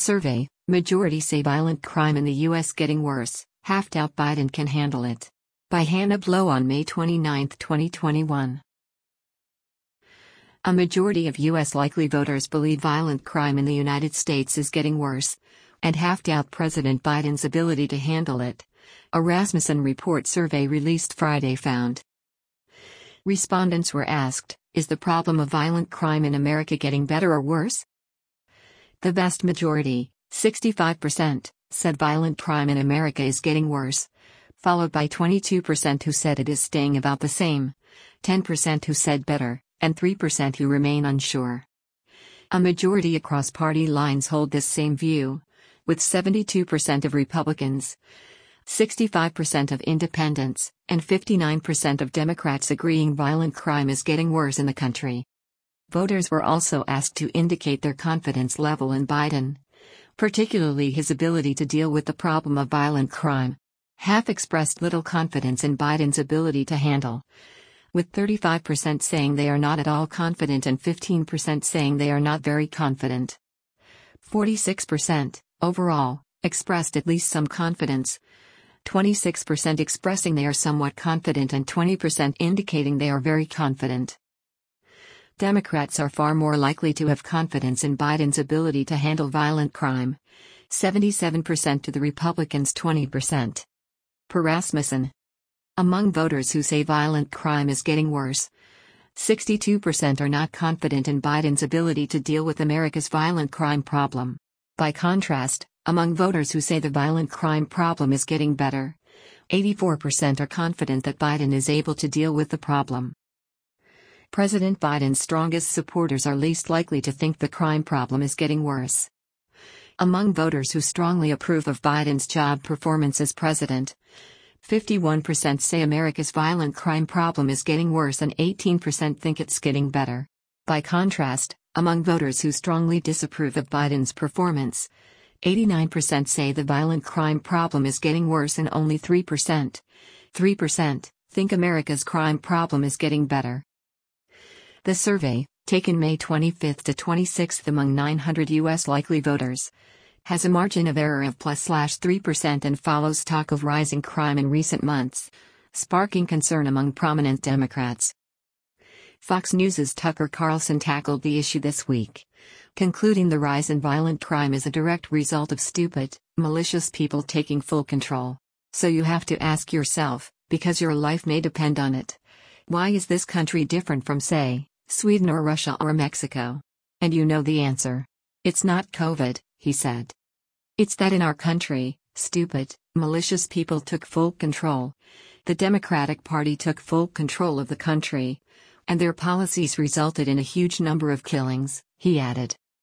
Survey, majority say violent crime in the U.S. getting worse, half doubt Biden can handle it. By Hannah Blow on May 29, 2021. A majority of U.S. likely voters believe violent crime in the United States is getting worse, and half doubt President Biden's ability to handle it, a Rasmussen Report survey released Friday found. Respondents were asked, is the problem of violent crime in America getting better or worse? The vast majority, 65%, said violent crime in America is getting worse, followed by 22% who said it is staying about the same, 10% who said better, and 3% who remain unsure. A majority across party lines hold this same view, with 72% of Republicans, 65% of independents, and 59% of Democrats agreeing violent crime is getting worse in the country. Voters were also asked to indicate their confidence level in Biden, particularly his ability to deal with the problem of violent crime. Half expressed little confidence in Biden's ability to handle, with 35% saying they are not at all confident and 15% saying they are not very confident. 46%, overall, expressed at least some confidence, 26% expressing they are somewhat confident and 20% indicating they are very confident. Democrats are far more likely to have confidence in Biden's ability to handle violent crime, 77% to the Republicans' 20%. Per Rasmussen. Among voters who say violent crime is getting worse, 62% are not confident in Biden's ability to deal with America's violent crime problem. By contrast, among voters who say the violent crime problem is getting better, 84% are confident that Biden is able to deal with the problem. President Biden's strongest supporters are least likely to think the crime problem is getting worse. Among voters who strongly approve of Biden's job performance as president, 51% say America's violent crime problem is getting worse and 18% think it's getting better. By contrast, among voters who strongly disapprove of Biden's performance, 89% say the violent crime problem is getting worse and only 3% think America's crime problem is getting better. The survey, taken May 25 to 26 among 900 U.S. likely voters, has a margin of error of +3% and follows talk of rising crime in recent months, sparking concern among prominent Democrats. Fox News' Tucker Carlson tackled the issue this week, concluding the rise in violent crime is a direct result of stupid, malicious people taking full control. So you have to ask yourself, because your life may depend on it, why is this country different from, say, Sweden or Russia or Mexico? And you know the answer. It's not COVID, he said. It's that in our country, stupid, malicious people took full control. The Democratic Party took full control of the country, and their policies resulted in a huge number of killings, he added.